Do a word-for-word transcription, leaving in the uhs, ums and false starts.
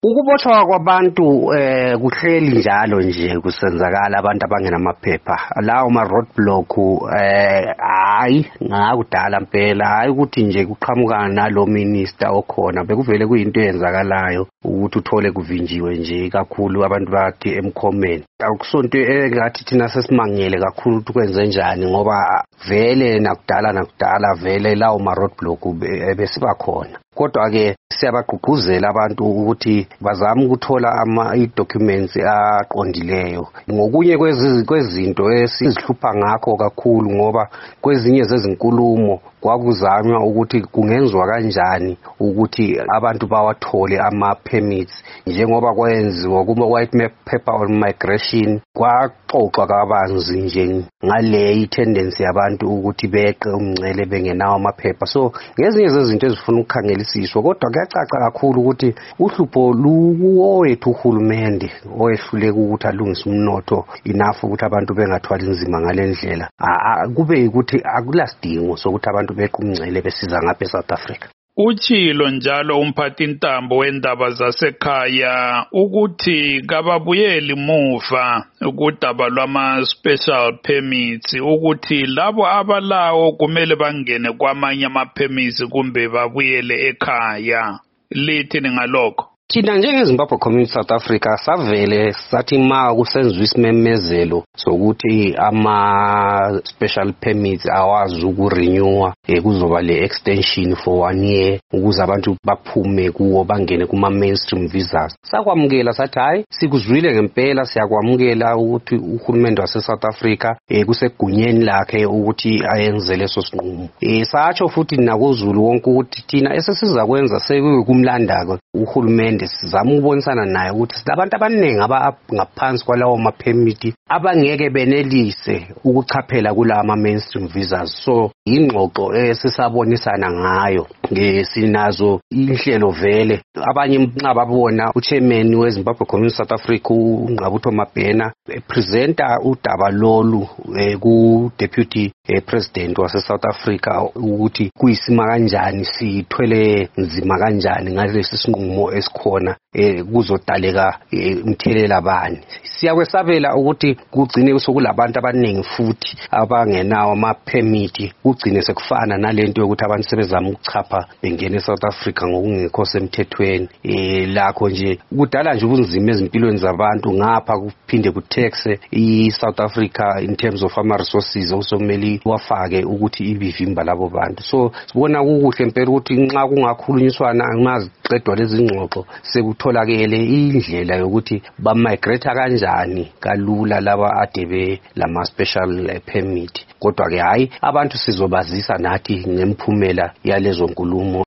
Ukubotshwa kwabantu eh kuhleli njalo nje kusenzakala abantu abangenamaphepha lawo ma roadblock eh hayi ngakudala impela hayi ukuthi nje kuqhamukana nalo minister okhona bekuvele kuyinto eyenzakalayo ukuthi uthole kuvinjiwe nje kakhulu abantu bathi emkhomeni akusonto engathi thina sesimangele kakhulu ukuthi kwenze njani ngoba vele nakudala nakudala vele lawo ma roadblock ebesiba khona kodwa ke siyabagqugquzela abantu ukuthi bazame ukuthola ama documents aqondileyo ngokunye kwezinto esizihlupha ngakho kakhulu ngoba kwezinye zezinkulumo kwakuzanywa ukuthi kungenzwa kanjani ukuthi abantu bawathole ama permits njengoba kwenziwa kuma white paper on migration kwaxoxwa kabanzi nje ngale tendency yabantu ukuthi beqe umngcele bengenawo amaphepha so ngezinye zezinto ezifuna ukukhangelisiswa kodwa kuyacaca kakhulu ukuthi uhlupho luwowethu uhulumende oyehluleka ukuthi alungise umnotho enough ukuthi abantu bengathwali inzima ngalendlela kube ukuthi akulasidingo sokuthi abantu bequmngcele besiza ngapha eSouth Africa. Uchilo njalo umphathintambo wendaba zasekhaya ukuthi kababuyeli muva ukudaba lwama special permits ukuthi labo abalawo kumele bangene kwamanye ama permits kumbe babuyele ekhaya lithi ngalokho. Thina njengeZimbabwe Community South Africa savele sathi ma kusenzwe isimemezelo sokuthi ama special permits awazi ukurenewa kuzoba le extension for one year ukuze abantu baphume kuwo bangene kuma mainstream visas sakwamukela sathi hayi sikuzwile ngempela siyakwamukela ukuthi uhulumende wase South Africa kusegunyeni lakhe ukuthi ayenze leso sinqumo satsho futhi nakozulu wonke ukuthi thina esesiza kwenza sekukumlanda uhulumende sizama ukubonisana naye ukuthi silabantu abaningi abangaphansi kwalawo ma permit abangeke benelise ukuchaphela kulawa ma mainstream visas so ingxoxo esisabonisana ngayo ngesinazo inhlelo vele abanye nxa babona uchairman weZimbabwe Community South Africa uNgqabutho Mabhena presenta udaba lolu ku deputy president wase South Africa ukuthi kuyisima kanjani sithwele nzima kanjani ngalesi sinqumo esikhona kuzodaleka umthelela bani siyakwesabela ukuthi kugcine sokulabantu abaningi futhi abangenawo ama permit kugcine sekufana nalento yokuthi abantu sebezama ukuchapha bengene eSouth Africa ngokungekho semthethweni lakho nje kudala nje ubunzima ezimpilweni zabantu ngapha kuphinde kutaxe iSouth Africa in terms of ama resources osomeli wafake ukuthi ibivimba labo bantu so sibona ukuhle impela ukuthi nxa kungakhulunyiswana angaziqedwa lezi ngxoxo sekutholakele indlela yokuthi ba migrate kanjani kalula laba adebe lama special permit kodwa ke hayi abantu sizobazisa nathi ngemphumela yalezo nkulumo